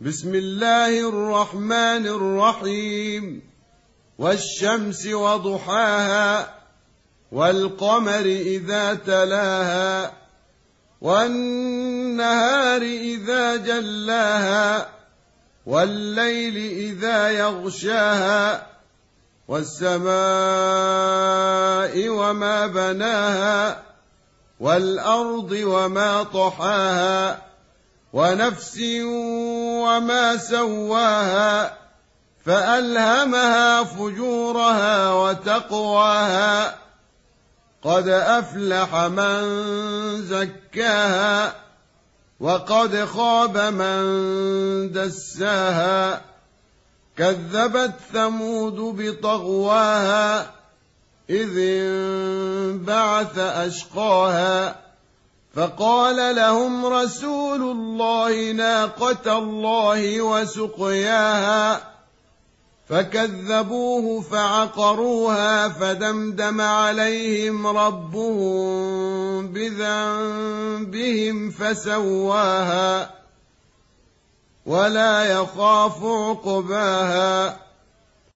بسم الله الرحمن الرحيم. والشمس وضحاها والقمر إذا تلاها والنهار إذا جلاها والليل إذا يغشاها والسماء وما بناها والأرض وما طحاها ونفس وما سواها فألهمها فجورها وتقواها قد أفلح من زكاها وقد خاب من دساها كذبت ثمود بطغواها إذ انبعث أشقاها فقال لهم رسول الله ناقة الله وسقياها فكذبوه فعقروها فدمدم عليهم ربهم بذنبهم فسواها ولا يخاف عقباها